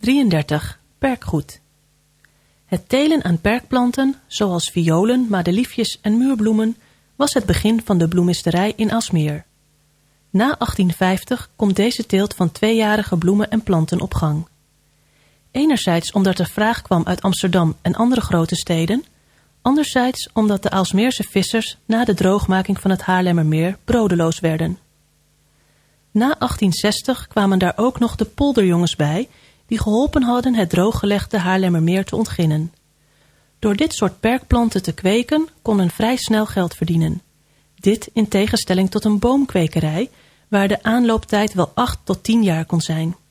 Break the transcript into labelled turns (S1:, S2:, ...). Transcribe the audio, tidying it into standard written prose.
S1: 33. Perkgoed. Het telen aan perkplanten, zoals violen, madeliefjes en muurbloemen, was het begin van de bloemisterij in Aalsmeer. Na 1850 komt deze teelt van tweejarige bloemen en planten op gang. Enerzijds omdat er vraag kwam uit Amsterdam en andere grote steden, anderzijds omdat de Aalsmeerse vissers na de droogmaking van het Haarlemmermeer brodeloos werden. Na 1860 kwamen daar ook nog de polderjongens bij, die geholpen hadden het drooggelegde Haarlemmermeer te ontginnen. Door dit soort perkplanten te kweken kon men vrij snel geld verdienen. Dit in tegenstelling tot een boomkwekerij, waar de aanlooptijd wel 8 tot 10 jaar kon zijn.